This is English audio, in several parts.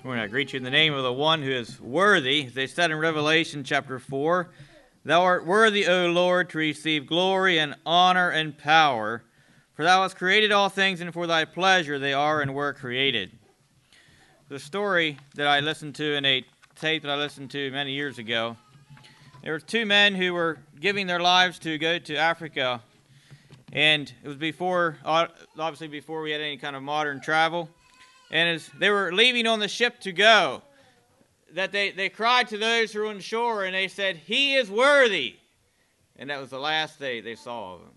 This morning I greet you in the name of the one who is worthy. As they said in Revelation chapter 4, Thou art worthy, O Lord, to receive glory and honor and power, for Thou hast created all things, and for Thy pleasure they are and were created. The story that I listened to in a tape that I listened to many years ago, there were two men who were giving their lives to go to Africa, and it was obviously before we had any kind of modern travel. And as they were leaving on the ship to go, that they cried to those who were on shore, and they said, "He is worthy." And that was the last they saw of him.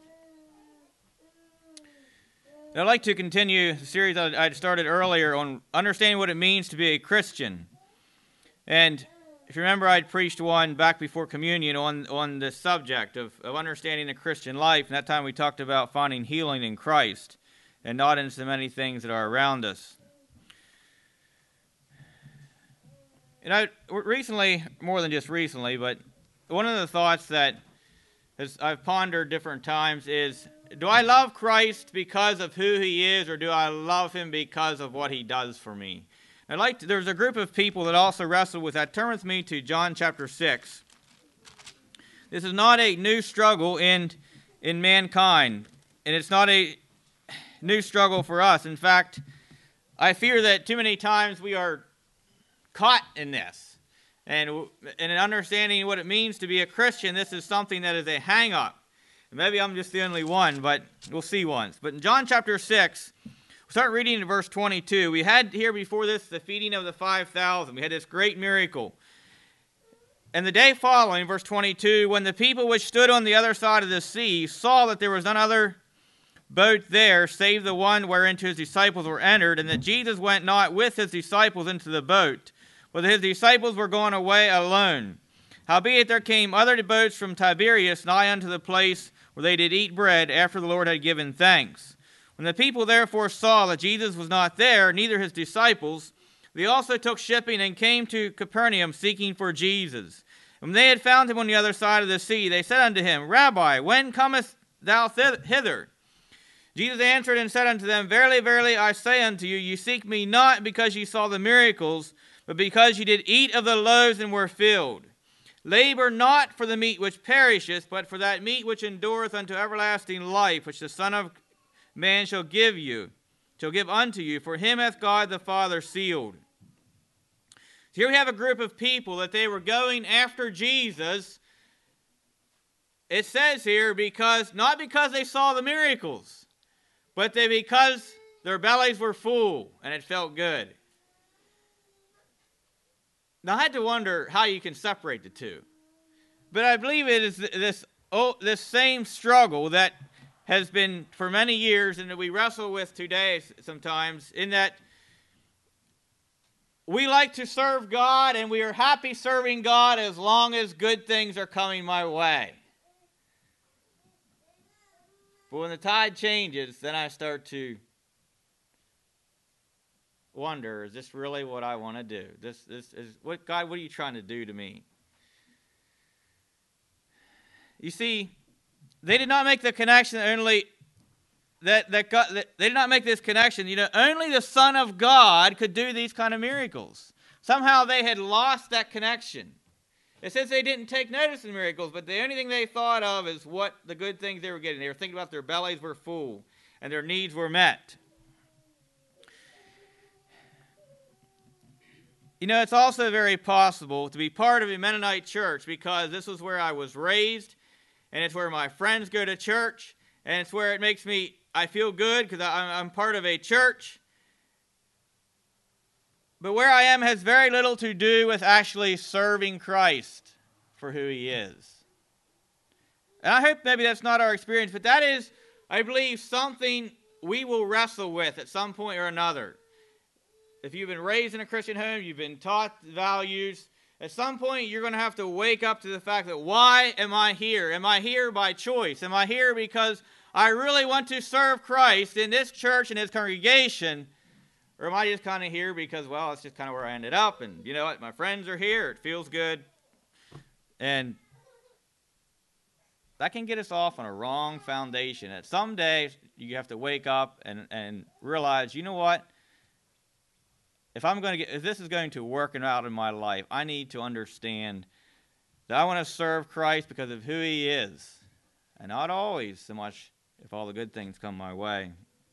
And I'd like to continue the series I'd started earlier on understanding what it means to be a Christian. And if you remember, I'd preached one back before communion on the subject of understanding the Christian life. And that time we talked about finding healing in Christ and not in so many things that are around us. And I recently, more than just recently, but one of the thoughts that I've pondered different times is, do I love Christ because of who he is, or do I love him because of what he does for me? There's a group of people that also wrestle with that. Turn with me to John chapter 6. This is not a new struggle in mankind, and it's not a new struggle for us. In fact, I fear that too many times we are caught in this. And in understanding what it means to be a Christian, this is something that is a hang-up. Maybe I'm just the only one, but we'll see once. But in John chapter 6, we'll start reading in verse 22. We had here before this the feeding of the 5,000. We had this great miracle. And the day following, verse 22, when the people which stood on the other side of the sea saw that there was none other boat there, save the one whereinto his disciples were entered, and that Jesus went not with his disciples into the boat, but that his disciples were gone away alone. Howbeit there came other boats from Tiberias nigh unto the place where they did eat bread after the Lord had given thanks. When the people therefore saw that Jesus was not there, neither his disciples, they also took shipping and came to Capernaum seeking for Jesus. And when they had found him on the other side of the sea, they said unto him, Rabbi, when comest thou hither? Jesus answered and said unto them, Verily, verily, I say unto you, ye seek me not because ye saw the miracles, but because ye did eat of the loaves and were filled. Labor not for the meat which perisheth, but for that meat which endureth unto everlasting life, which the Son of Man shall give unto you. For him hath God the Father sealed. So here we have a group of people that they were going after Jesus. It says here, not because they saw the miracles, but because their bellies were full and it felt good. Now, I had to wonder how you can separate the two. But I believe it is this same struggle that has been for many years and that we wrestle with today sometimes, in that we like to serve God and we are happy serving God as long as good things are coming my way. But when the tide changes, then I start to wonder, is this really what I want to do? This is what, God, what are you trying to do to me? You see, they did not make the connection only that they did not make this connection. Only the Son of God could do these kind of miracles. Somehow they had lost that connection. It says they didn't take notice of the miracles, but the only thing they thought of is what the good things they were getting. They were thinking about their bellies were full and their needs were met. It's also very possible to be part of a Mennonite church, because this is where I was raised, and it's where my friends go to church, and it's where I feel good because I'm part of a church. But where I am has very little to do with actually serving Christ for who he is. And I hope maybe that's not our experience, but that is, I believe, something we will wrestle with at some point or another. If you've been raised in a Christian home, you've been taught values, at some point you're going to have to wake up to the fact that, why am I here? Am I here by choice? Am I here because I really want to serve Christ in this church and his congregation? Or am I just kind of here because, well, it's just kind of where I ended up, and you know what, my friends are here, it feels good. And that can get us off on a wrong foundation. That someday you have to wake up and realize, you know what? if this is going to work out in my life, I need to understand that I want to serve Christ because of who he is, and not always so much if all the good things come my way.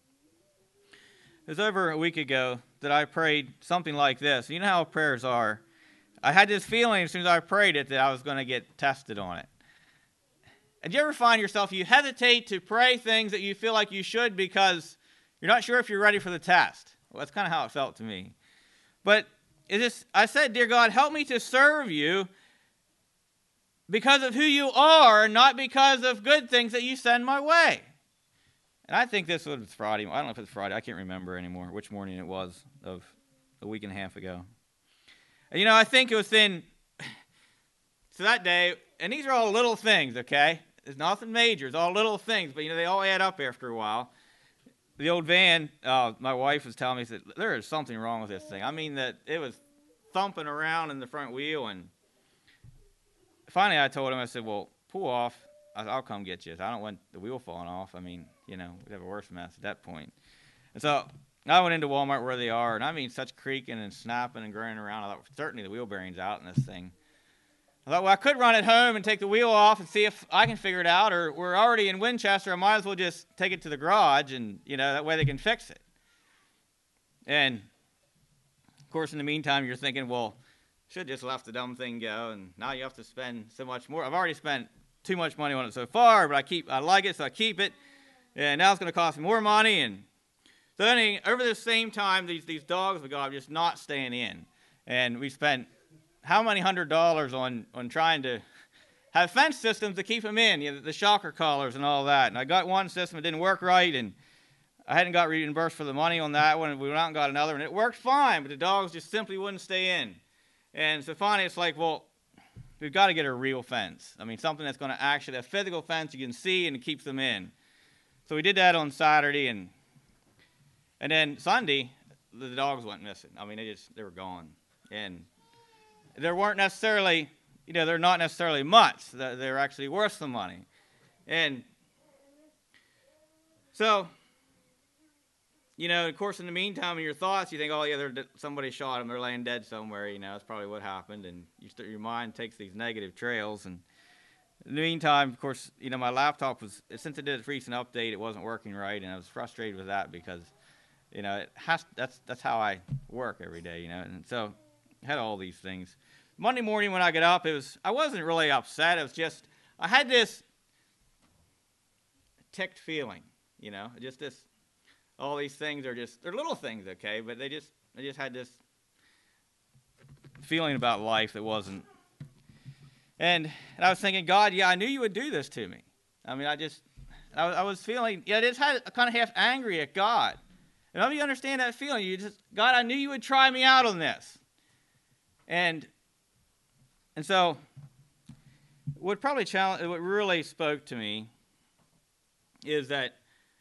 It was over a week ago that I prayed something like this. You know how prayers are. I had this feeling as soon as I prayed it that I was going to get tested on it. And do you ever find yourself, you hesitate to pray things that you feel like you should because you're not sure if you're ready for the test? Well, that's kind of how it felt to me. But I said, dear God, help me to serve you because of who you are, not because of good things that you send my way. And I think this was Friday. I don't know if it's Friday. I can't remember anymore which morning it was of a week and a half ago. And, I think it was so that day, and these are all little things, okay? It's nothing major. It's all little things, but, they all add up after a while. The old van, my wife was telling me, said, there is something wrong with this thing. I mean, that it was thumping around in the front wheel, and finally I told him, I said, well, pull off. I'll come get you. I don't want the wheel falling off. I mean, we'd have a worse mess at that point. And so I went into Walmart where they are, and I mean, such creaking and snapping and grinding around. I thought, certainly the wheel bearing's out in this thing. I thought, well, I could run it home and take the wheel off and see if I can figure it out, or we're already in Winchester. I might as well just take it to the garage, and, that way they can fix it. And, of course, in the meantime, you're thinking, well, should just left the dumb thing go, and now you have to spend so much more. I've already spent too much money on it so far, but I like it, so I keep it. And now it's going to cost me more money. And so then over the same time, these dogs we got just not staying in. And we spent how many $100s on trying to have fence systems to keep them in, the shocker collars and all that. And I got one system, it didn't work right, and I hadn't got reimbursed for the money on that one. We went out and got another, and it worked fine, but the dogs just simply wouldn't stay in. And so finally it's like, well, we've got to get a real fence. I mean, something that's going to actually, a physical fence you can see and it keeps them in. So we did that on Saturday, and then Sunday, the dogs went missing. I mean, they were gone. And there weren't necessarily, they're not necessarily much. They're actually worth some money. And so, of course, in the meantime, in your thoughts, you think, oh, yeah, somebody shot them. They're laying dead somewhere. That's probably what happened. And your mind takes these negative trails. And in the meantime, of course, my laptop since it did its recent update, it wasn't working right. And I was frustrated with that because, that's how I work every day, And so I had all these things. Monday morning when I got up, I wasn't really upset. It was just, I had this ticked feeling, just this. All these things they're little things, okay, but I just had this feeling about life that wasn't. And I was thinking, God, yeah, I knew you would do this to me. I mean, I was feeling, I just had kind of half angry at God. And let me understand that feeling. God, I knew you would try me out on this. And so what really spoke to me is that,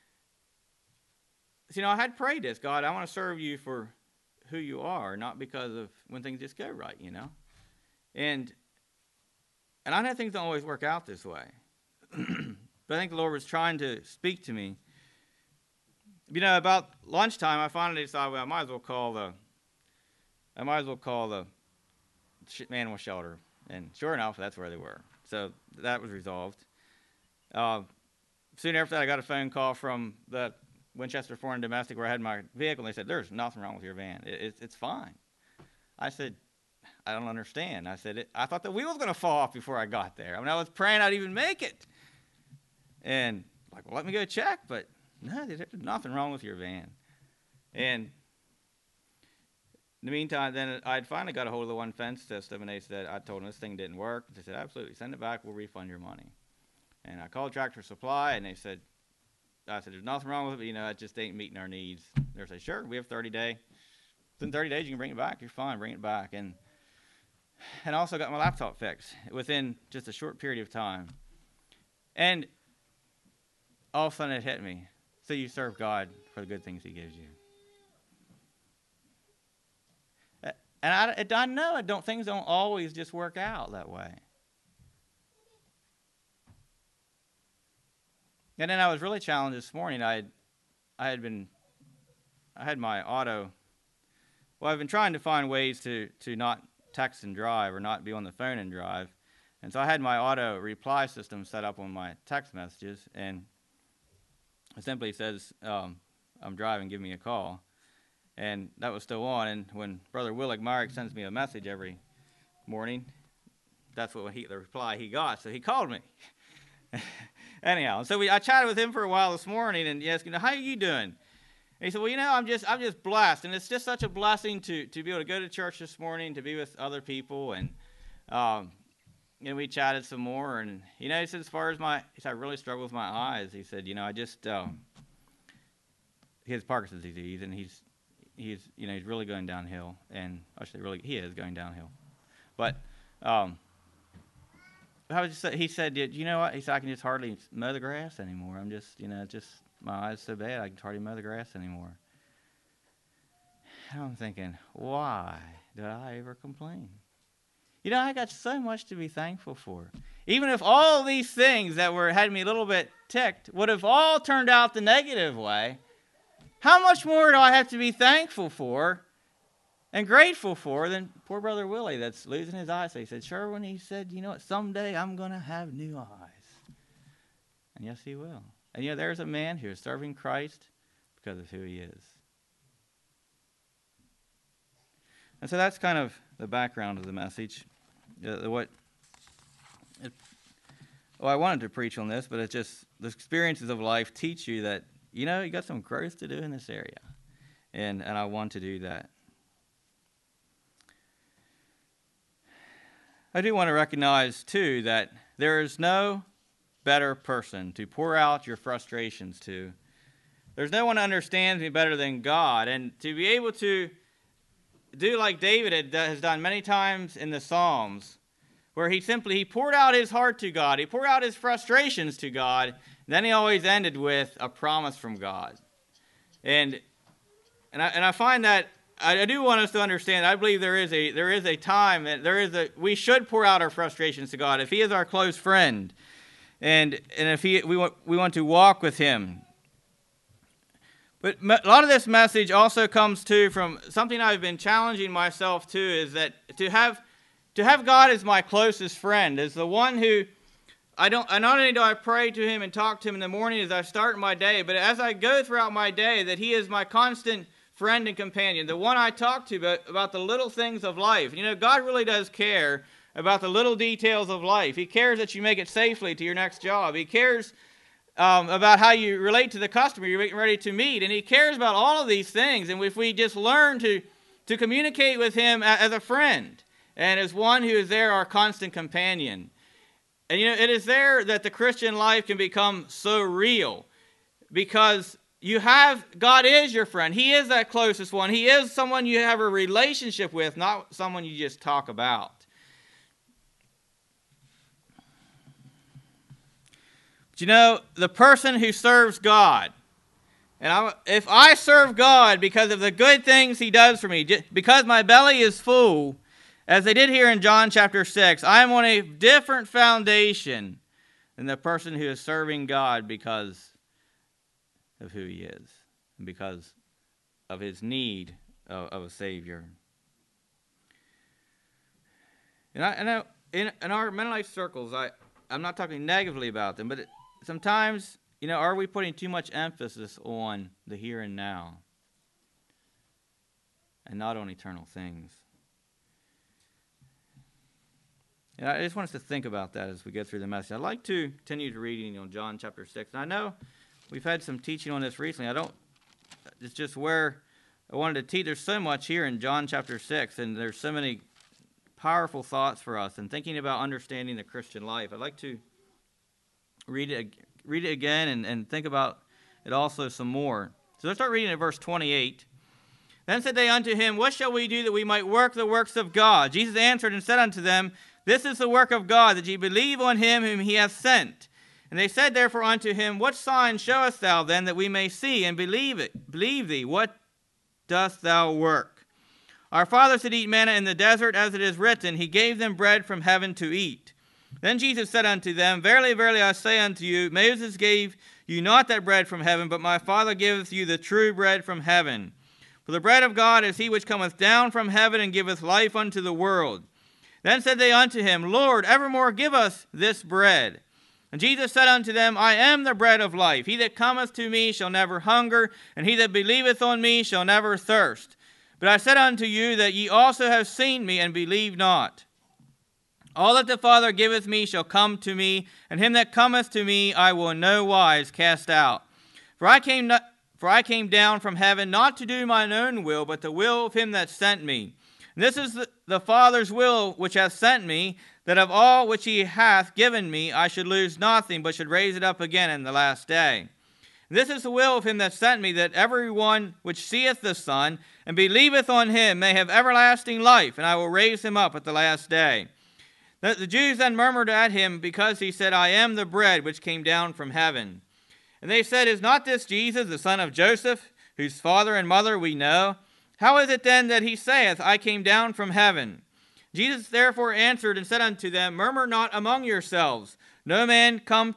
I had prayed this, God, I want to serve you for who you are, not because of when things just go right, And I know things don't always work out this way. But I think the Lord was trying to speak to me. About lunchtime, I finally decided, well, I might as well call the animal shelter. And sure enough, that's where they were. So that was resolved. Soon after that, I got a phone call from the Winchester Foreign Domestic where I had my vehicle, and they said, there's nothing wrong with your van. It's fine. I said, I don't understand. I said, I thought the wheel was going to fall off before I got there. I mean, I was praying I'd even make it. And well, let me go check, but no, there's nothing wrong with your van. And in the meantime, then I'd finally got a hold of the one fence system, and they said, I told them this thing didn't work. They said, absolutely, send it back, we'll refund your money. And I called Tractor Supply, and I said, there's nothing wrong with it, but, it just ain't meeting our needs. They said, sure, we have 30 days. Within 30 days, you can bring it back. You're fine, bring it back. And I also got my laptop fixed within just a short period of time. And all of a sudden it hit me. So you serve God for the good things he gives you. And I know things don't always just work out that way. And then I was really challenged this morning. I had my auto Well, I've been trying to find ways to not text and drive or not be on the phone and drive. And so I had my auto reply system set up on my text messages, and it simply says, I'm driving, give me a call. And that was still on, and when Brother Willig Myrick sends me a message every morning, that's what the reply he got, so he called me. Anyhow, so I chatted with him for a while this morning, and he asked, how are you doing? And he said, well, I'm just blessed, and it's just such a blessing to be able to go to church this morning, to be with other people, and we chatted some more, and he said, he said, I really struggle with my eyes. He said, I just he has Parkinson's disease, and he's really going downhill, and actually he is going downhill, but he said, you know what? He said, I can just hardly mow the grass anymore. I'm just, my eyes so bad, I can hardly mow the grass anymore. And I'm thinking, why did I ever complain? I got so much to be thankful for. Even if all these things that had me a little bit ticked would have all turned out the negative way, how much more do I have to be thankful for and grateful for than poor Brother Willie that's losing his eyesight? He said, Sherwin, he said, what, someday I'm going to have new eyes. And yes, he will. And there's a man who is serving Christ because of who he is. And so that's kind of the background of the message. I wanted to preach on this, but it's just the experiences of life teach you that, you got some growth to do in this area. And I want to do that. I do want to recognize, too, that there is no better person to pour out your frustrations to. There's no one who understands me better than God. And to be able to do like David has done many times in the Psalms, where he poured out his heart to God. He poured out his frustrations to God. And then he always ended with a promise from God. And I find that I do want us to understand. I believe there is a time that we should pour out our frustrations to God if He is our close friend, and if we want to walk with Him. But a lot of this message also comes from something I've been challenging myself to, is that to have God as my closest friend, as the one who not only do I pray to Him and talk to Him in the morning as I start my day, but as I go throughout my day, that He is my constant friend and companion, the one I talk to about the little things of life. God really does care about the little details of life. He cares that you make it safely to your next job. He cares about how you relate to the customer you're getting ready to meet, and He cares about all of these things. And if we just learn to communicate with Him as a friend and as one who is there, our constant companion. And it is there that the Christian life can become so real, because God is your friend. He is that closest one. He is someone you have a relationship with, not someone you just talk about. But the person who serves God, and if I serve God because of the good things He does for me, because my belly is full, as they did here in John chapter 6, I am on a different foundation than the person who is serving God because of who He is, and because of his need of a Savior. And in our Mennonite circles, I'm not talking negatively about them, but sometimes, are we putting too much emphasis on the here and now and not on eternal things? And I just want us to think about that as we go through the message. I'd like to continue to reading on John chapter 6. And I know we've had some teaching on this recently. It's just where I wanted to teach. There's so much here in John chapter 6, and there's so many powerful thoughts for us and thinking about understanding the Christian life. I'd like to read it again and think about it also some more. So let's start reading at verse 28. Then said they unto him, What shall we do that we might work the works of God? Jesus answered and said unto them, This is the work of God, that ye believe on Him whom He hath sent. And they said therefore unto him, What sign showest thou then, that we may see and believe thee? What dost thou work? Our fathers did eat manna in the desert, as it is written, He gave them bread from heaven to eat. Then Jesus said unto them, Verily, verily, I say unto you, Moses gave you not that bread from heaven, but my Father giveth you the true bread from heaven. For the bread of God is he which cometh down from heaven and giveth life unto the world. Then said they unto him, Lord, evermore give us this bread. And Jesus said unto them, I am the bread of life. He that cometh to me shall never hunger, and he that believeth on me shall never thirst. But I said unto you that ye also have seen me, and believe not. All that the Father giveth me shall come to me, and him that cometh to me I will in no wise cast out. For I came down from heaven not to do mine own will, but the will of him that sent me. And this is the Father's will which hath sent me, that of all which he hath given me I should lose nothing, but should raise it up again in the last day. And this is the will of him that sent me, that every one which seeth the Son, and believeth on him, may have everlasting life, and I will raise him up at the last day. The Jews then murmured at him, because he said, I am the bread which came down from heaven. And they said, Is not this Jesus, the son of Joseph, whose father and mother we know? How is it then that he saith, I came down from heaven? Jesus therefore answered and said unto them, Murmur not among yourselves. No man can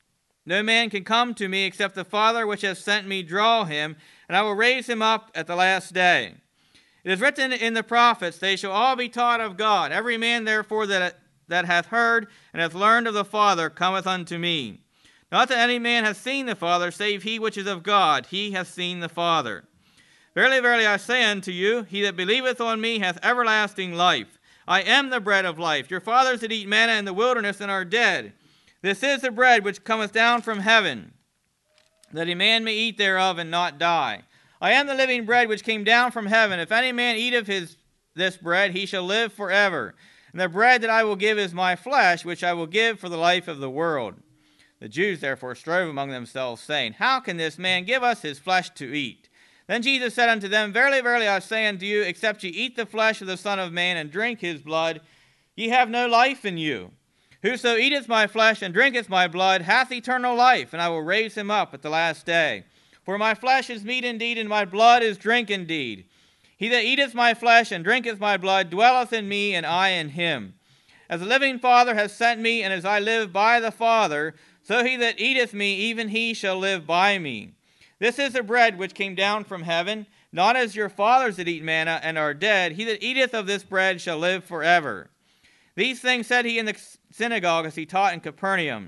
come to me except the Father which hath sent me draw him, and I will raise him up at the last day. It is written in the prophets, They shall all be taught of God. Every man therefore that hath heard and hath learned of the Father cometh unto me. Not that any man hath seen the Father, save he which is of God. He hath seen the Father. Verily, verily, I say unto you, he that believeth on me hath everlasting life. I am the bread of life. Your fathers did eat manna in the wilderness and are dead. This is the bread which cometh down from heaven, that a man may eat thereof and not die. I am the living bread which came down from heaven. If any man eat of this bread, he shall live forever. And the bread that I will give is my flesh, which I will give for the life of the world. The Jews therefore strove among themselves, saying, How can this man give us his flesh to eat? Then Jesus said unto them, Verily, verily, I say unto you, except ye eat the flesh of the Son of Man and drink his blood, ye have no life in you. Whoso eateth my flesh and drinketh my blood hath eternal life, and I will raise him up at the last day. For my flesh is meat indeed, and my blood is drink indeed. He that eateth my flesh and drinketh my blood dwelleth in me, and I in him. As the living Father hath sent me, and as I live by the Father, so he that eateth me, even he shall live by me. This is the bread which came down from heaven, not as your fathers did eat manna and are dead. He that eateth of this bread shall live forever. These things said he in the synagogue as he taught in Capernaum.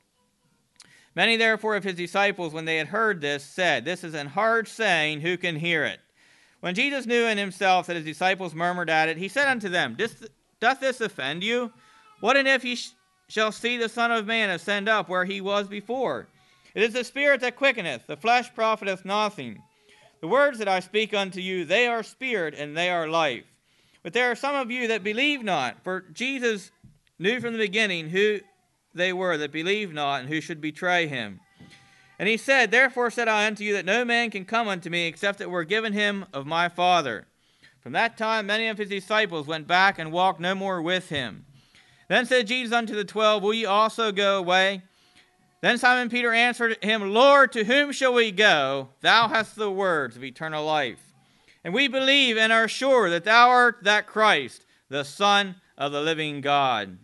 Many therefore of his disciples, when they had heard this, said, This is an hard saying, who can hear it? When Jesus knew in himself that his disciples murmured at it, he said unto them, Doth this offend you? What and if ye shall see the Son of Man ascend up where he was before? It is the Spirit that quickeneth, the flesh profiteth nothing. The words that I speak unto you, they are spirit and they are life. But there are some of you that believe not, for Jesus knew from the beginning who they were that believed not and who should betray him. And he said, Therefore said I unto you that no man can come unto me except it were given him of my Father. From that time many of his disciples went back and walked no more with him. Then said Jesus unto the 12, Will ye also go away? Then Simon Peter answered him, Lord, to whom shall we go? Thou hast the words of eternal life. And we believe and are sure that thou art that Christ, the Son of the living God.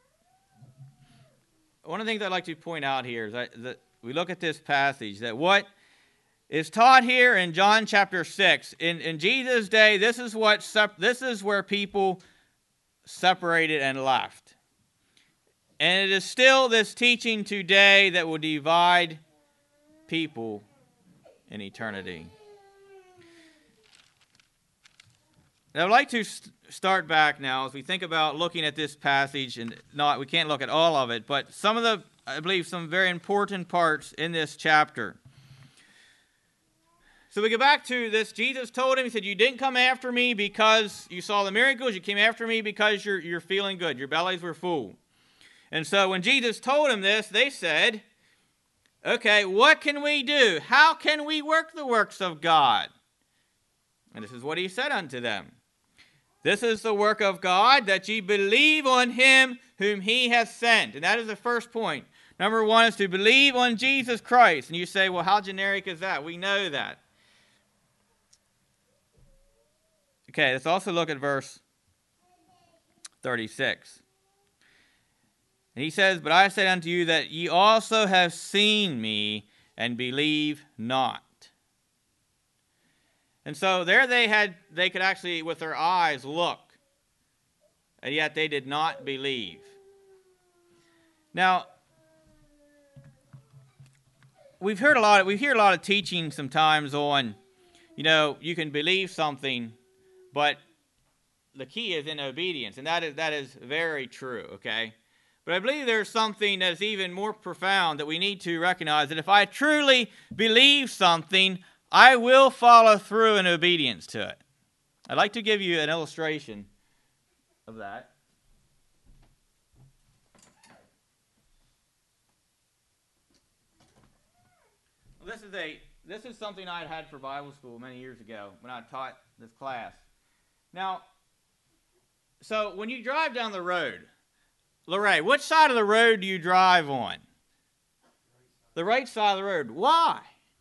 One of the things I'd like to point out here is that we look at this passage, that what is taught here in John chapter 6, in Jesus' day, this is where people separated and left. And it is still this teaching today that will divide people in eternity. And I would like to start back now as we think about looking at this passage, and we can't look at all of it, but I believe some very important parts in this chapter. So we go back to this. Jesus told him, he said, You didn't come after me because you saw the miracles. You came after me because you're feeling good. Your bellies were full. And so when Jesus told them this, they said, Okay, what can we do? How can we work the works of God? And this is what he said unto them. This is the work of God, that ye believe on him whom he hath sent. And that is the first point. Number one is to believe on Jesus Christ. And you say, well, how generic is that? We know that. Okay, let's also look at verse 36. And he says, But I say unto you that ye also have seen me, and believe not. And so there they could actually, with their eyes, look, and yet they did not believe. Now, we hear a lot of teaching sometimes on, you can believe something, but the key is in obedience, and that is very true, okay? But I believe there's something that's even more profound that we need to recognize, that if I truly believe something, I will follow through in obedience to it. I'd like to give you an illustration of that. This is something I had for Bible school many years ago when I taught this class. Now, so when you drive down the road, Lorraine, which side of the road do you drive on? The right side of the road. Why?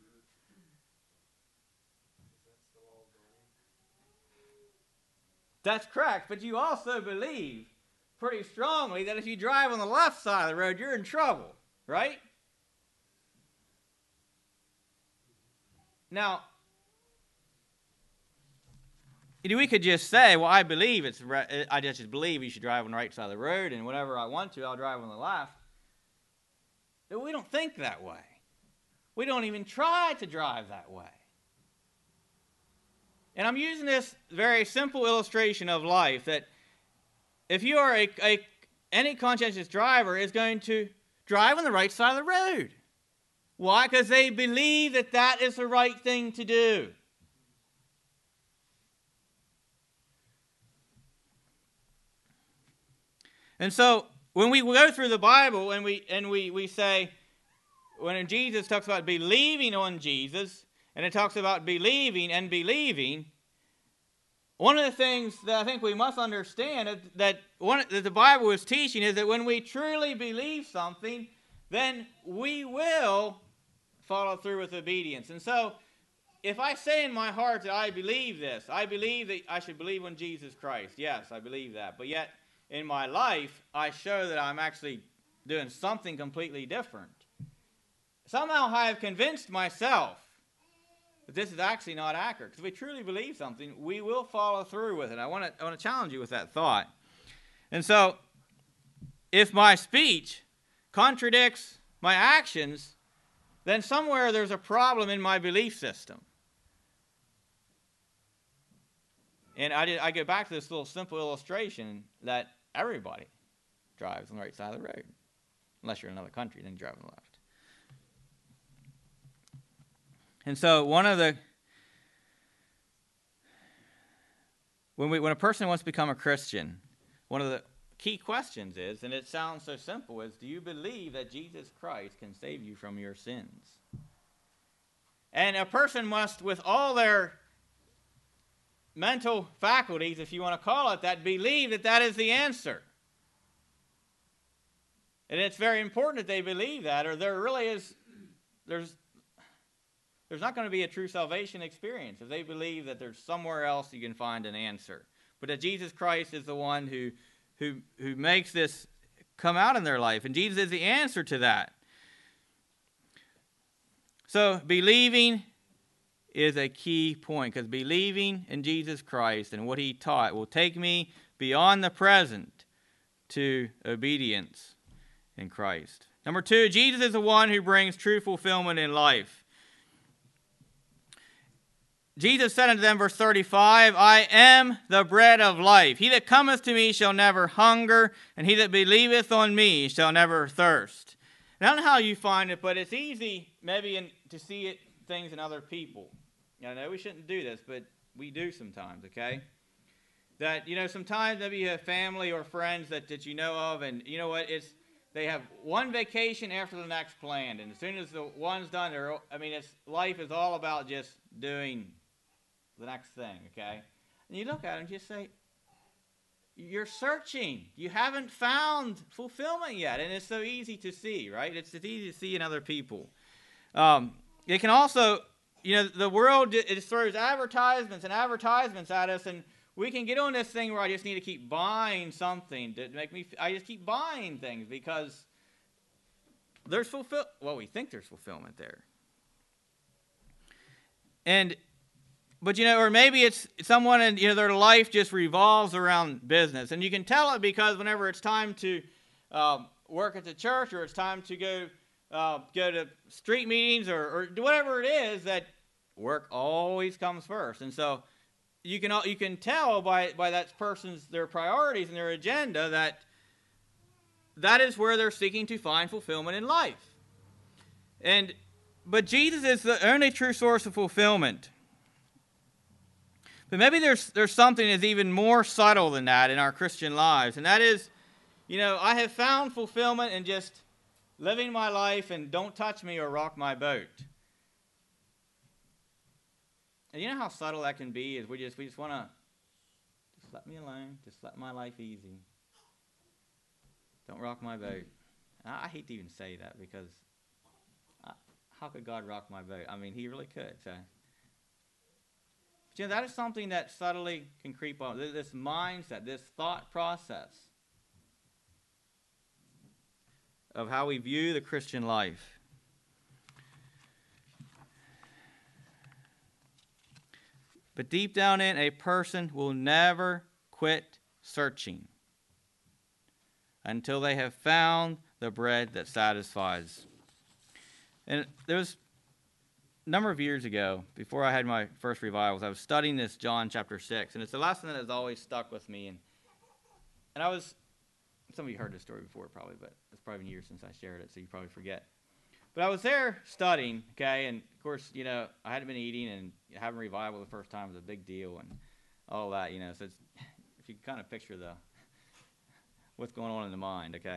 That's correct, but you also believe pretty strongly that if you drive on the left side of the road, you're in trouble, right? Now, we could just say, well, I just believe you should drive on the right side of the road, and whenever I want to, I'll drive on the left. But we don't think that way. We don't even try to drive that way. And I'm using this very simple illustration of life, that if you are any conscientious driver is going to drive on the right side of the road. Why? Because they believe that that is the right thing to do. And so when we go through the Bible and we say, when Jesus talks about believing on Jesus, and it talks about believing and believing, one of the things that I think we must understand that the Bible is teaching is that when we truly believe something, then we will follow through with obedience. And so, if I say in my heart that I believe this, I believe that I should believe in Jesus Christ. Yes, I believe that. But yet, in my life, I show that I'm actually doing something completely different. Somehow I have convinced myself that this is actually not accurate. Because if we truly believe something, we will follow through with it. I want to challenge you with that thought. And so, if my speech contradicts my actions, then somewhere there's a problem in my belief system. And I go back to this little simple illustration that everybody drives on the right side of the road. Unless you're in another country, then you drive on the left. And so when a person wants to become a Christian, one of the key questions is, and it sounds so simple, is do you believe that Jesus Christ can save you from your sins? And a person must, with all their mental faculties, if you want to call it that, believe that that is the answer. And it's very important that they believe that, or there's not going to be a true salvation experience if they believe that there's somewhere else you can find an answer. But that Jesus Christ is the one who makes this come out in their life. And Jesus is the answer to that. So believing is a key point, because believing in Jesus Christ and what he taught will take me beyond the present to obedience in Christ. Number 2, Jesus is the one who brings true fulfillment in life. Jesus said unto them, verse 35, I am the bread of life. He that cometh to me shall never hunger, and he that believeth on me shall never thirst. And I don't know how you find it, but it's easy maybe to see things in other people. I know we shouldn't do this, but we do sometimes, okay? That, sometimes maybe you have family or friends that you know of, and you know what, they have one vacation after the next planned, and as soon as the one's done, life is all about just doing the next thing, okay? And you look at it and just say, you're searching. You haven't found fulfillment yet, and it's so easy to see, right? It's easy to see in other people. It can also, the world, it throws advertisements at us, and we can get on this thing where I just need to keep buying something to make me, I just keep buying things because there's we think there's fulfillment there. But, or maybe it's someone and, their life just revolves around business. And you can tell it because whenever it's time to work at the church, or it's time to go to street meetings or whatever it is, that work always comes first. And so you can tell by that person's, their priorities and their agenda, that is where they're seeking to find fulfillment in life. But Jesus is the only true source of fulfillment. But maybe there's something that's even more subtle than that in our Christian lives. And that is, I have found fulfillment in just living my life and don't touch me or rock my boat. And you know how subtle that can be, is we just want to, just let me alone, just let my life easy. Don't rock my boat. And I hate to even say that, because how could God rock my boat? I mean, he really could. So. But, that is something that subtly can creep on. This mindset, this thought process of how we view the Christian life. But deep down in, a person will never quit searching until they have found the bread that satisfies. And there was a number of years ago, before I had my first revivals, I was studying this John chapter 6, and it's a lesson that has always stuck with me. And I was, some of you heard this story before probably, but it's probably been years since I shared it, so you probably forget. But I was there studying, okay, and of course, I hadn't been eating, and having revival the first time was a big deal, and all that, so it's, if you can kind of picture what's going on in the mind, okay.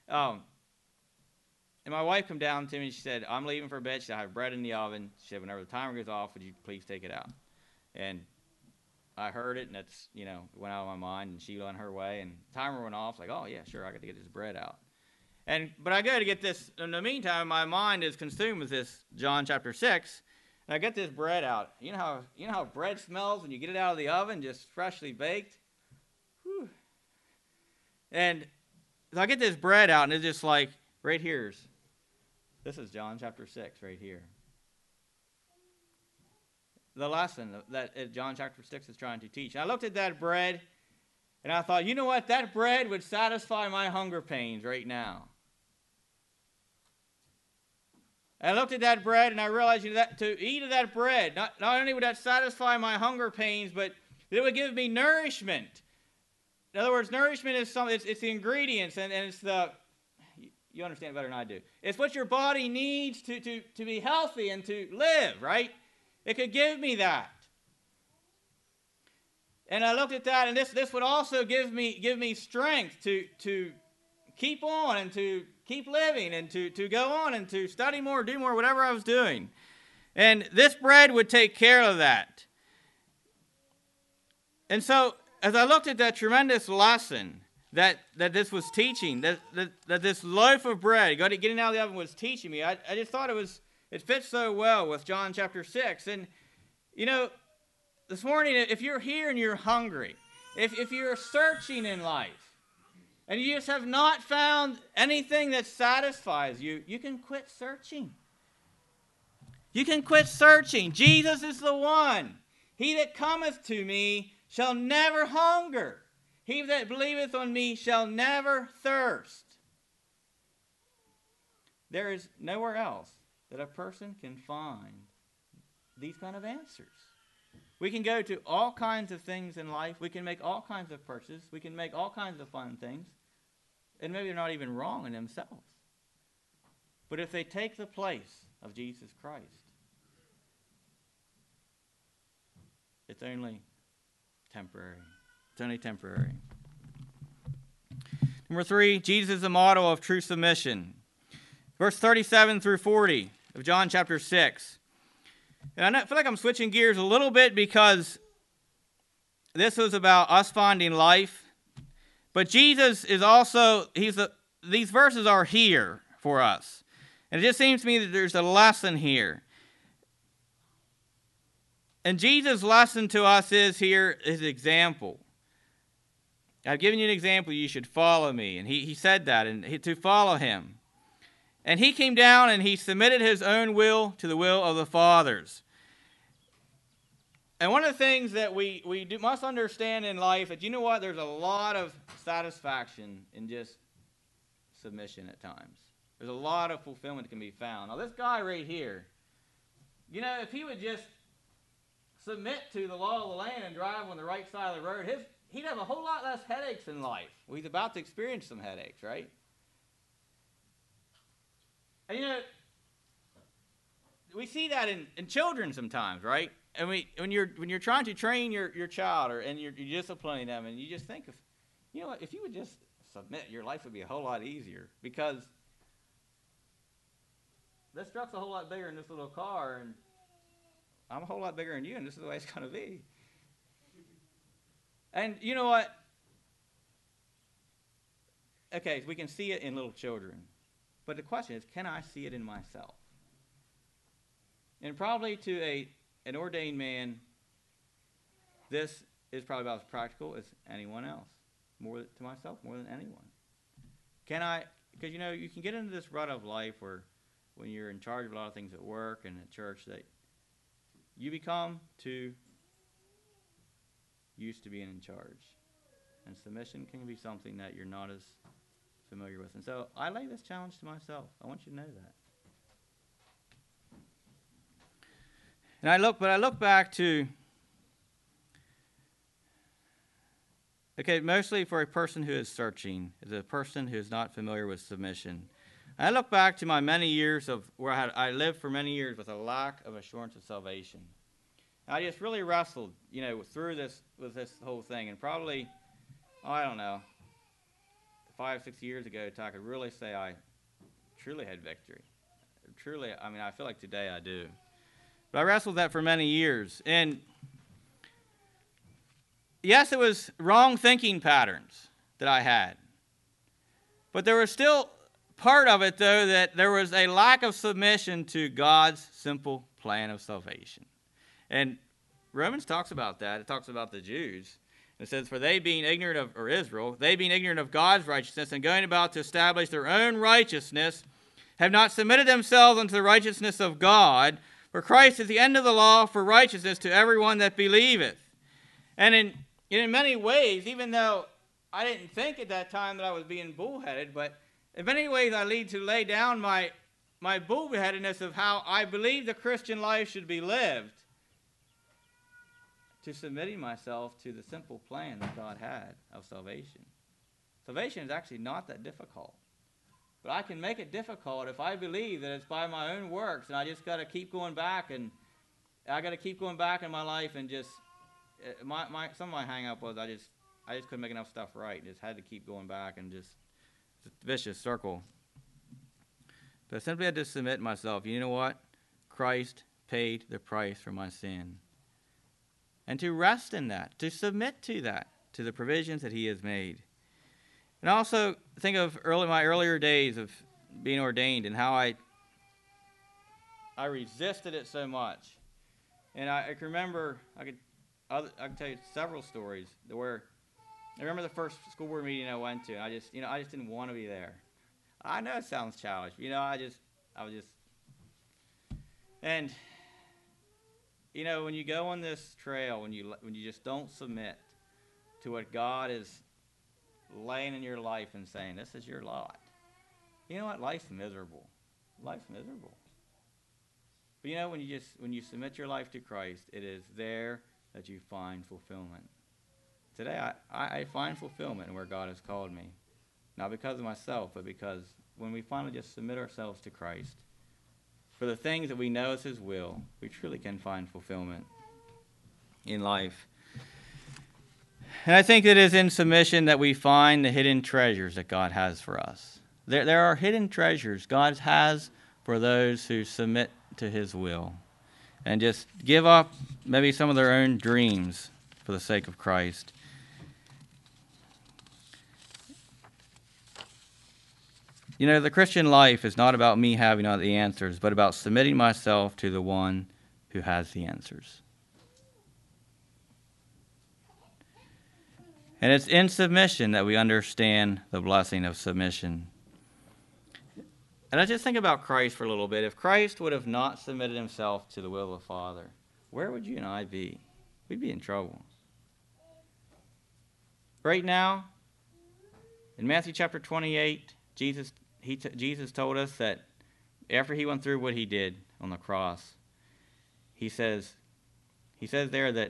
And my wife come down to me, and she said, I'm leaving for a bit. She said, I have bread in the oven. She said, whenever the timer goes off, would you please take it out? And I heard it, and that's, it went out of my mind, and she went on her way, and the timer went off. Like, oh, yeah, sure, I got to get this bread out. But I go to get this. In the meantime, my mind is consumed with this John chapter 6, and I get this bread out. You know how bread smells when you get it out of the oven, just freshly baked? Whew. And so I get this bread out, and it's just like, right here's. This is John chapter 6 right here. The lesson that John chapter 6 is trying to teach. And I looked at that bread, and I thought, you know what? That bread would satisfy my hunger pains right now. And I looked at that bread, and I realized that to eat of that bread, not only would that satisfy my hunger pains, but it would give me nourishment. In other words, nourishment is it's the ingredients, and it's the... You understand it better than I do. It's what your body needs to be healthy and to live, right? It could give me that. And I looked at that, and this would also give me strength to keep on and to keep living and to go on and to study more, do more, whatever I was doing. And this bread would take care of that. And so, as I looked at that tremendous lesson that this was teaching, that this loaf of bread, getting out of the oven, was teaching me, I just thought it fits so well with John chapter 6. And, this morning, if you're here and you're hungry, if you're searching in life, and you just have not found anything that satisfies you, you can quit searching. You can quit searching. Jesus is the one. He that cometh to me shall never hunger. He that believeth on me shall never thirst. There is nowhere else that a person can find these kind of answers. We can go to all kinds of things in life. We can make all kinds of purchases. We can make all kinds of fun things. And maybe they're not even wrong in themselves. But if they take the place of Jesus Christ, it's only temporary. It's only temporary. Number 3, Jesus is the model of true submission. Verse 37 through 40 of John chapter 6. And I feel like I'm switching gears a little bit because this was about us finding life. But Jesus is also, these verses are here for us. And it just seems to me that there's a lesson here. And Jesus' lesson to us is here his example. I've given you an example, you should follow me. And he said that, and to follow him. And he came down and he submitted his own will to the will of the Father's. And one of the things that we must understand in life is, you know what, there's a lot of satisfaction in just submission at times. There's a lot of fulfillment that can be found. Now, this guy right here, you know, if he would just submit to the law of the land and drive on the right side of the road, he'd have a whole lot less headaches in life. Well, he's about to experience some headaches, right? And, you know, we see that in children sometimes, right? And when you're trying to train your child and you're disciplining them, and you just think of, you know what, if you would just submit, your life would be a whole lot easier, because this truck's a whole lot bigger than this little car, and I'm a whole lot bigger than you, and this is the way it's going to be. And you know what? Okay, we can see it in little children, but the question is, can I see it in myself? And probably to an ordained man, this is probably about as practical as anyone else. More to myself, more than anyone. Can I? Because, you know, you can get into this rut of life where when you're in charge of a lot of things at work and at church, that you become too used to being in charge. And submission can be something that you're not as familiar with. And so I lay this challenge to myself. I want you to know that. And I look back to, okay, mostly for a person who is searching, is a person who is not familiar with submission. And I look back to my many years of where I lived for many years with a lack of assurance of salvation. And I just really wrestled, you know, through this with this whole thing. And probably, I don't know, 5, 6 years ago, I could really say I truly had victory. Truly, I mean, I feel like today I do. But I wrestled with that for many years. And yes, it was wrong thinking patterns that I had. But there was still part of it, though, that there was a lack of submission to God's simple plan of salvation. And Romans talks about that. It talks about the Jews. It says, for they being ignorant of, or Israel, they being ignorant of God's righteousness and going about to establish their own righteousness, have not submitted themselves unto the righteousness of God. For Christ is the end of the law for righteousness to everyone that believeth. And in many ways, even though I didn't think at that time that I was being bullheaded, but in many ways I need to lay down my bullheadedness of how I believe the Christian life should be lived, to submitting myself to the simple plan that God had of salvation. Salvation is actually not that difficult. But I can make it difficult if I believe that it's by my own works, and I just got to keep going back, and I got to keep going back in my life, and just some of my hang-up was I just couldn't make enough stuff right. Just had to keep going back, and just it's a vicious circle. But I simply had to submit myself. You know what? Christ paid the price for my sin. And to rest in that, to submit to that, to the provisions that he has made. And also think of my earlier days of being ordained and how I resisted it so much. And I can remember, I can tell you several stories where I remember the first school board meeting I went to, and I just didn't want to be there. I know it sounds childish, but, and, you know, when you go on this trail, when you just don't submit to what God is laying in your life and saying, this is your lot. You know what? Life's miserable. Life's miserable. But you know, when you submit your life to Christ, it is there that you find fulfillment. Today, I find fulfillment in where God has called me. Not because of myself, but because when we finally just submit ourselves to Christ, for the things that we know is his will, we truly can find fulfillment in life. And I think it is in submission that we find the hidden treasures that God has for us. There are hidden treasures God has for those who submit to his will and just give up maybe some of their own dreams for the sake of Christ. You know, the Christian life is not about me having all the answers, but about submitting myself to the one who has the answers. And it's in submission that we understand the blessing of submission. And I just think about Christ for a little bit. If Christ would have not submitted himself to the will of the Father, where would you and I be? we'd be in trouble. Right now, in Matthew chapter 28, Jesus told us that after he went through what he did on the cross, he says there that,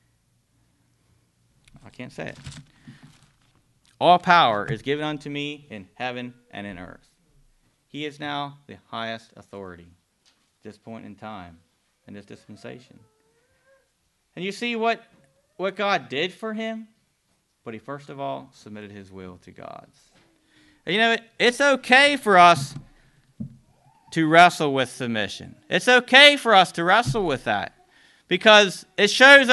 I can't say it, all power is given unto me in heaven and in earth. He is now the highest authority at this point in time, in this dispensation. And you see what God did for him? But he first of all submitted his will to God's. And you know, it's okay for us to wrestle with submission. It's okay for us to wrestle with that, because it shows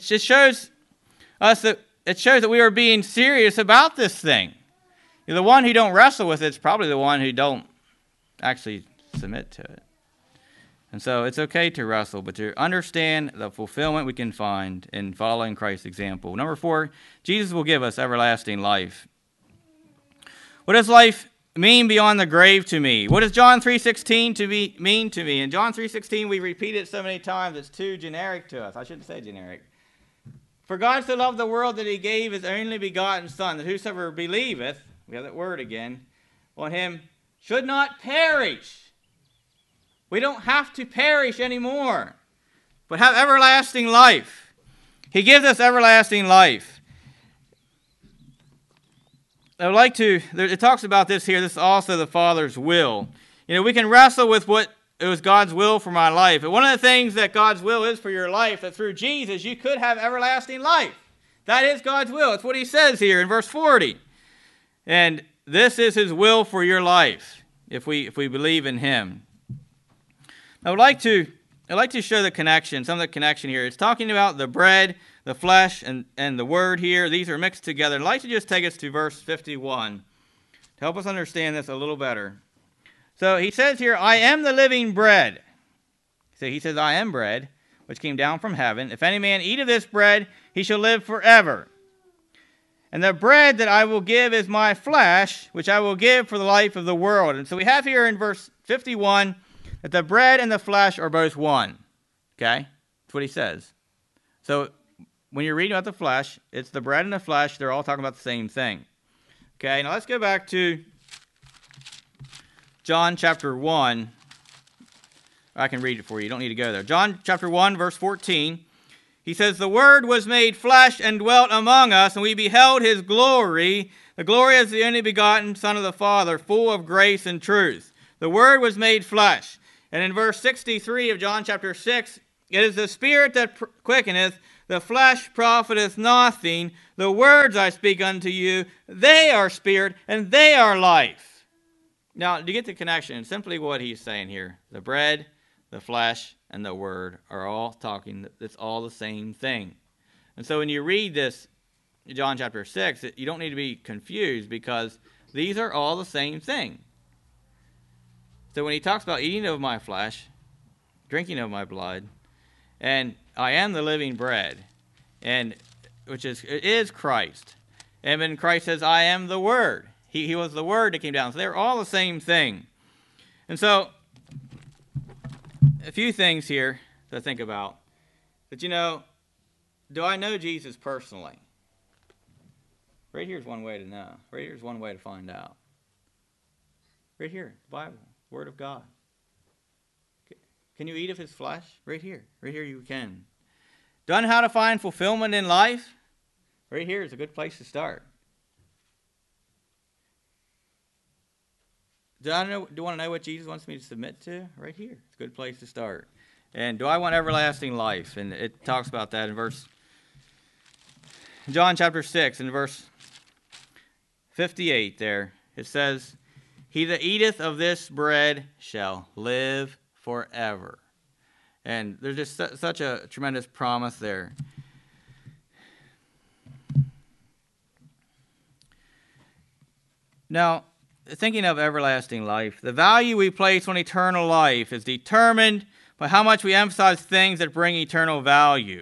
that we are being serious about this thing. You know, the one who don't wrestle with it's probably the one who don't actually submit to it. And so it's okay to wrestle, but to understand the fulfillment we can find in following Christ's example. Number 4, Jesus will give us everlasting life. What does life mean beyond the grave to me? What does John 3:16 mean to me? In John 3:16, we repeat it so many times, it's too generic to us. I shouldn't say generic. For God so loved the world that he gave his only begotten Son, that whosoever believeth, we have that word again, on him should not perish. We don't have to perish anymore, but have everlasting life. He gives us everlasting life. I would like to, it talks about this here, this is also the Father's will. You know, we can wrestle with what it was God's will for my life. And one of the things that God's will is for your life, that through Jesus you could have everlasting life. That is God's will. It's what he says here in verse 40. And this is his will for your life, if we believe in him. I'd like to show the connection, some of the connection here. It's talking about the bread, the flesh, and the word here. These are mixed together. I'd like to just take us to verse 51 to help us understand this a little better. So he says here, I am the living bread. So he says, I am bread, which came down from heaven. If any man eat of this bread, he shall live forever. And the bread that I will give is my flesh, which I will give for the life of the world. And so we have here in verse 51 that the bread and the flesh are both one. Okay? That's what he says. So when you're reading about the flesh, it's the bread and the flesh. They're all talking about the same thing. Okay, now let's go back to John chapter 1. I can read it for you. You don't need to go there. John chapter 1, verse 14. He says, the Word was made flesh and dwelt among us, and we beheld his glory. The glory as the only begotten Son of the Father, full of grace and truth. The Word was made flesh. And in verse 63 of John chapter 6, it is the Spirit that quickeneth, the flesh profiteth nothing. The words I speak unto you, they are spirit and they are life. Now, to get the connection, simply what he's saying here, the bread, the flesh, and the word are all talking, it's all the same thing. And so when you read this, John chapter 6, you don't need to be confused, because these are all the same thing. So when he talks about eating of my flesh, drinking of my blood, and I am the living bread, and which is Christ. And then Christ says, I am the Word. He was the Word that came down. So they're all the same thing. And so, a few things here to think about. That, you know, do I know Jesus personally? Right here's one way to know. Right here's one way to find out. Right here, the Bible, Word of God. Can you eat of his flesh? Right here. Right here you can. Do I know how to find fulfillment in life? Right here is a good place to start. Do I want to know what Jesus wants me to submit to? Right here. It's a good place to start. And do I want everlasting life? And it talks about that in John chapter 6, in verse 58 there. It says, he that eateth of this bread shall live forever. And there's just such a tremendous promise there. Now, thinking of everlasting life, the value we place on eternal life is determined by how much we emphasize things that bring eternal value.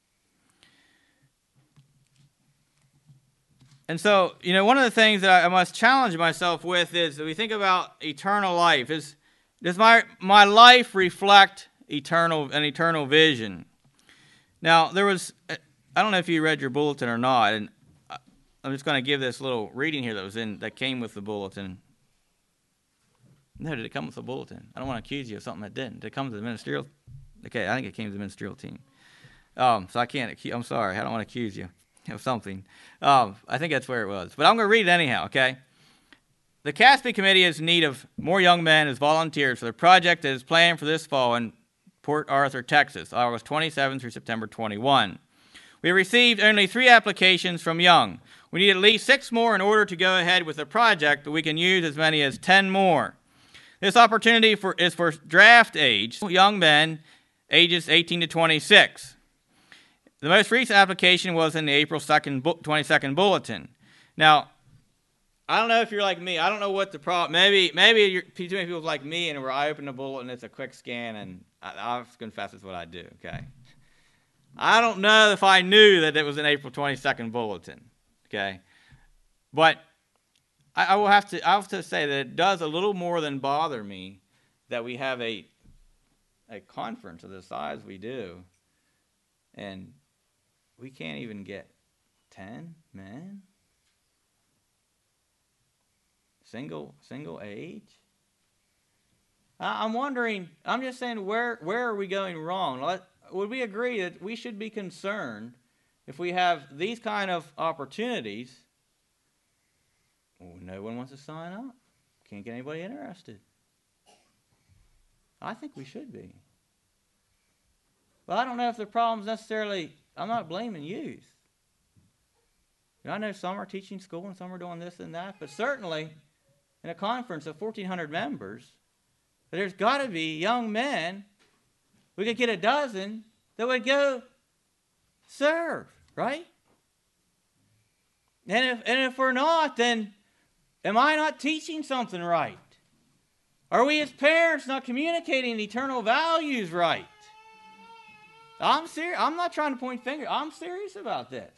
And so, you know, one of the things that I must challenge myself with is that we think about eternal life. Does my life reflect an eternal vision? Now, there was, I don't know if you read your bulletin or not, and I'm just going to give this little reading here that came with the bulletin. No, did it come with the bulletin? I don't want to accuse you of something that didn't. Did it come to the ministerial? Okay, I think it came to the ministerial team. So I can't, I'm sorry, I don't want to accuse you of something. I think that's where it was. But I'm going to read it anyhow, okay? The CASP Committee is in need of more young men as volunteers for the project that is planned for this fall in Port Arthur, Texas, August 27 through September 21. We have received only 3 applications from young. We need at least 6 more in order to go ahead with the project, but we can use as many as 10 more. This opportunity is for draft age, young men ages 18 to 26. The most recent application was in the April 22nd bulletin. Now, I don't know if you're like me. I don't know what the problem. Maybe too many people like me, and where I open the bulletin, it's a quick scan, and I'll confess it's what I do. Okay. I don't know if I knew that it was an April 22nd bulletin. Okay, but I'll have to say that it does a little more than bother me that we have a conference of the size we do, and we can't even get 10 men. Single age? I'm wondering, I'm just saying, where are we going wrong? Would we agree that we should be concerned if we have these kind of opportunities? Well, no one wants to sign up. Can't get anybody interested. I think we should be. Well, I don't know if the problem's necessarily, I'm not blaming youth. I know some are teaching school and some are doing this and that, but certainly in a conference of 1,400 members, there's got to be young men. We could get a dozen that would go serve, right? And if we're not, then am I not teaching something right? Are we as parents not communicating eternal values right? I'm serious. I'm not trying to point fingers. I'm serious about this.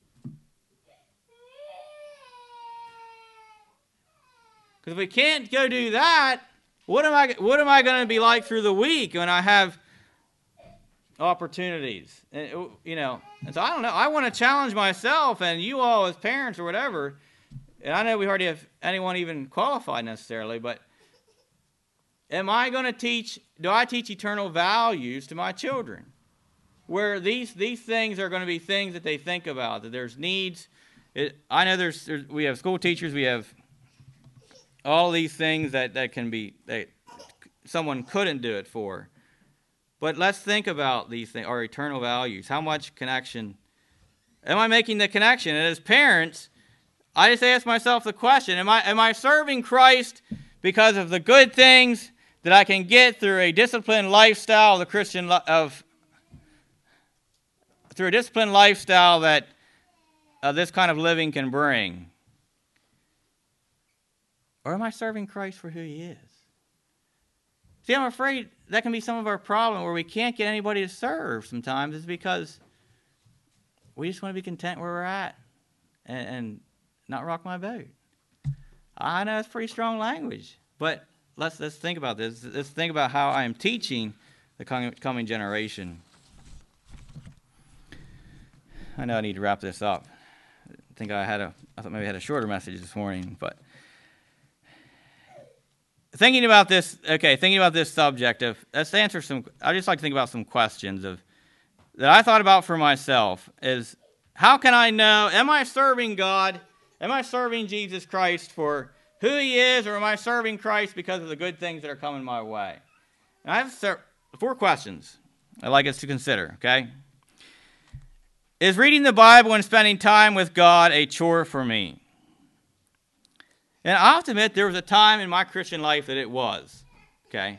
Because if we can't go do that, what am I going to be like through the week when I have opportunities? And, and so I don't know. I want to challenge myself and you all as parents or whatever. And I know we hardly have anyone even qualified necessarily, but am I going to teach? Do I teach eternal values to my children, where these things are going to be things that they think about? That there's needs. I know we have school teachers. We have all these things that can be, that someone couldn't do it for. But let's think about these things, our eternal values. How much connection? Am I making the connection? And as parents, I just ask myself the question, am I serving Christ because of the good things that I can get through a disciplined lifestyle, through a disciplined lifestyle that this kind of living can bring? Or am I serving Christ for who He is? See, I'm afraid that can be some of our problem where we can't get anybody to serve sometimes, is because we just want to be content where we're at and not rock my boat. I know it's pretty strong language, but let's think about this. Let's think about how I am teaching the coming generation. I know I need to wrap this up. I thought maybe I had a shorter message this morning, but thinking about this subject let's answer I just like to think about some questions that I thought about for myself. Is how can I know, am I serving God? Am I serving Jesus Christ for who He is, or am I serving Christ because of the good things that are coming my way? And I have 4 questions I'd like us to consider, okay? Is reading the Bible and spending time with God a chore for me? And I have to admit, there was a time in my Christian life that it was, okay?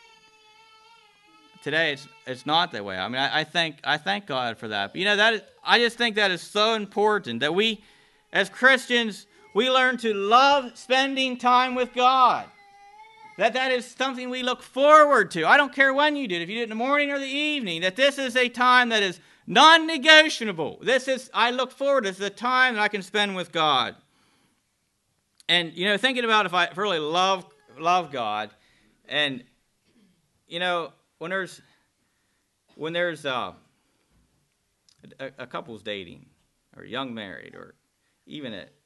Today, it's not that way. I mean, I thank God for that. But I just think that is so important that we, as Christians, we learn to love spending time with God. That is something we look forward to. I don't care when you do it, if you do it in the morning or the evening, that this is a time that is non-negotiable. I look forward to this, is a time that I can spend with God. And, thinking about if I really love God, and, when there's a couple's dating, or young married, or even at,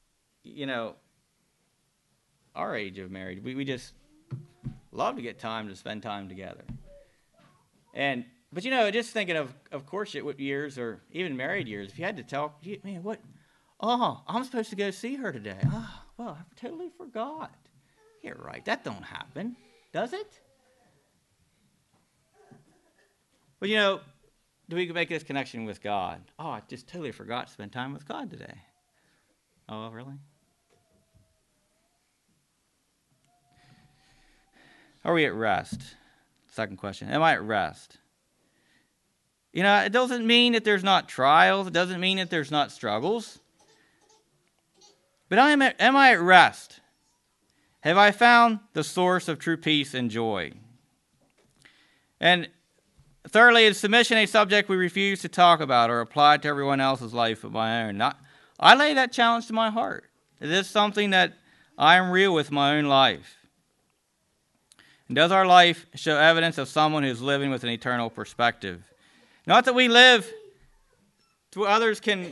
our age of marriage, we just love to get time to spend time together. But just thinking of courtship years or even married years, if you had to tell, man, what? Oh, I'm supposed to go see her today. Oh, well, I totally forgot. Yeah, right. That don't happen, does it? Well, do we make this connection with God? Oh, I just totally forgot to spend time with God today. Oh, really? Are we at rest? Second question. Am I at rest? It doesn't mean that there's not trials. It doesn't mean that there's not struggles. But am I at rest? Have I found the source of true peace and joy? And thirdly, is submission a subject we refuse to talk about or apply to everyone else's life but my own? I lay that challenge to my heart. Is this something that I am real with my own life? And does our life show evidence of someone who's living with an eternal perspective? Not that we live for what others can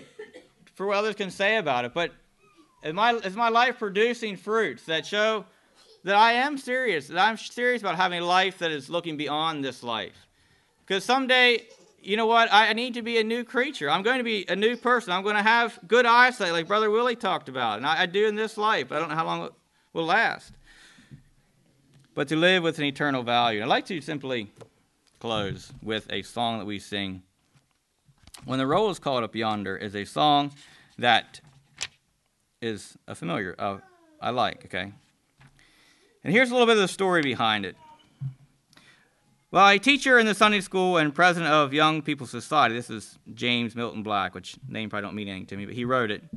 say about it, but is my life producing fruits that show that I am serious, that I'm serious about having a life that is looking beyond this life? Because someday, I need to be a new creature. I'm going to be a new person. I'm going to have good eyesight, like Brother Willie talked about, and I do in this life. I don't know how long it will last. But to live with an eternal value. I'd like to simply close with a song that we sing. When the Roll is Called Up Yonder is a song that is a familiar, I like, okay? And here's a little bit of the story behind it. Well, a teacher in the Sunday school and president of Young People's Society, this is James Milton Black, which name probably don't mean anything to me, but he wrote it.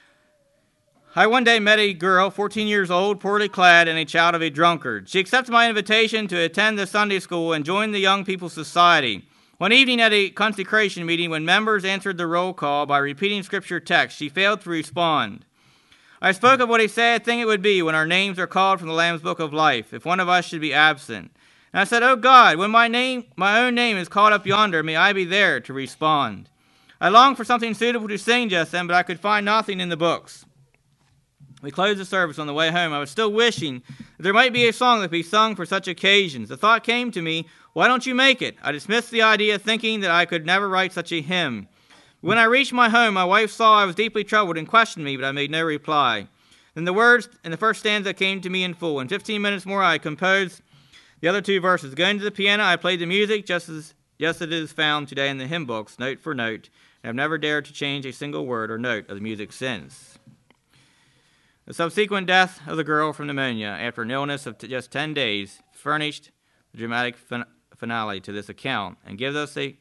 I one day met a girl, 14 years old, poorly clad, and a child of a drunkard. She accepted my invitation to attend the Sunday school and join the Young People's Society. One evening at a consecration meeting, when members answered the roll call by repeating scripture text, she failed to respond. I spoke of what a sad thing it would be when our names are called from the Lamb's Book of Life, if one of us should be absent. And I said, "Oh God, when my own name is called up yonder, may I be there to respond." I longed for something suitable to sing just then, but I could find nothing in the books. We closed the service. On the way home, I was still wishing that there might be a song that could be sung for such occasions. The thought came to me, why don't you make it? I dismissed the idea, thinking that I could never write such a hymn. When I reached my home, my wife saw I was deeply troubled and questioned me, but I made no reply. Then the words in the first stanza came to me in full. In 15 minutes more, I composed the other two verses. Going to the piano, I played the music just as it is found today in the hymn books, note for note, and I've never dared to change a single word or note of the music since. The subsequent death of the girl from pneumonia after an illness of just 10 days furnished the dramatic finale to this account and gives us a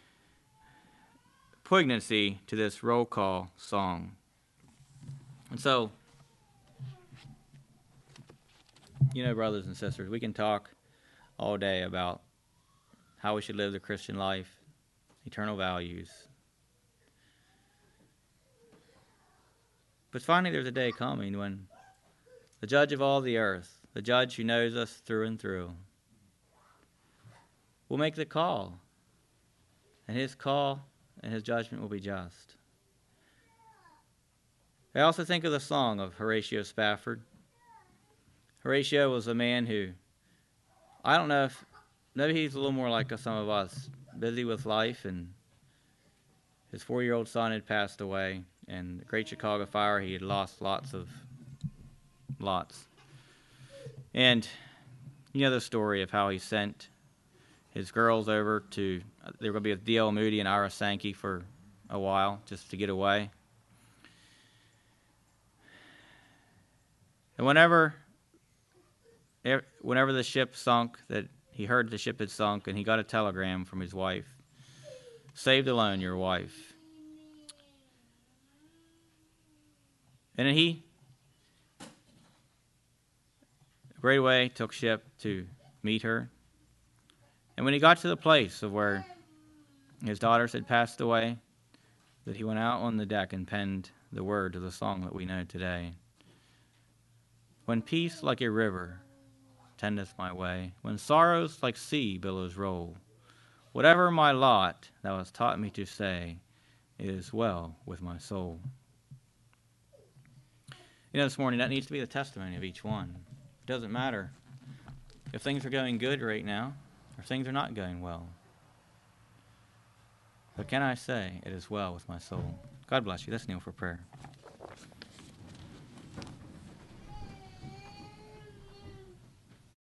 poignancy to this roll call song. And so, brothers and sisters, we can talk all day about how we should live the Christian life, eternal values. But finally there's a day coming when the judge of all the earth, the judge who knows us through and through, will make the call. And his call and his judgment will be just. I also think of the song of Horatio Spafford. Horatio was a man who, I don't know if, maybe he's a little more like some of us, busy with life, and his 4-year-old son had passed away. And the Great Chicago Fire, he had lost lots. And you know the story of how he sent his girls over to, they were going to be with D.L. Moody and Ira Sankey for a while, just to get away. And whenever the ship sunk, that he heard the ship had sunk, and he got a telegram from his wife, "Saved alone, your wife." And then he straightway took ship to meet her. And when he got to the place of where his daughters had passed away, that he went out on the deck and penned the words of the song that we know today. When peace like a river tendeth my way, when sorrows like sea billows roll, Whatever my lot, thou hast taught me to say, it is well with my soul. This morning, that needs to be the testimony of each one. It doesn't matter if things are going good right now or things are not going well. But can I say, it is well with my soul? God bless you. Let's kneel for prayer.